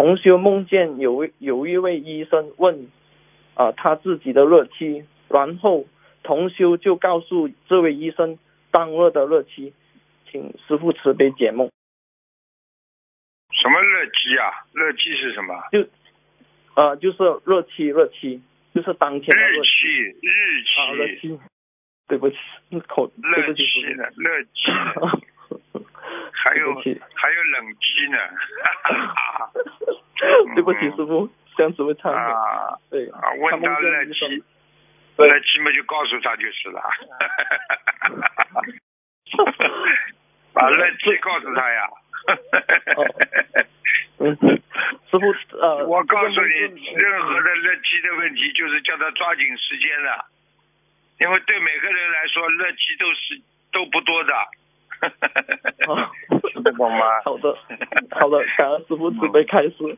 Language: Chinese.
同修梦见有一位医生问他自己的日期，然后同修就告诉这位医生当日的日期，请师父慈悲解梦。 什么日期啊？日期是什么？ 就是日期，就是当天的日期。 对不起， 日期呢？日期呢？还有冷期呢。 对不起师父，这样子会忏悔。 对问他日期嘛就告诉他就是了。把日期告诉他呀。 师父我告诉你，任何的日期的问题就是叫他抓紧时间了，因为对每个人来说日期都不多的。听得懂吗？ 好的，感恩师父慈悲开示。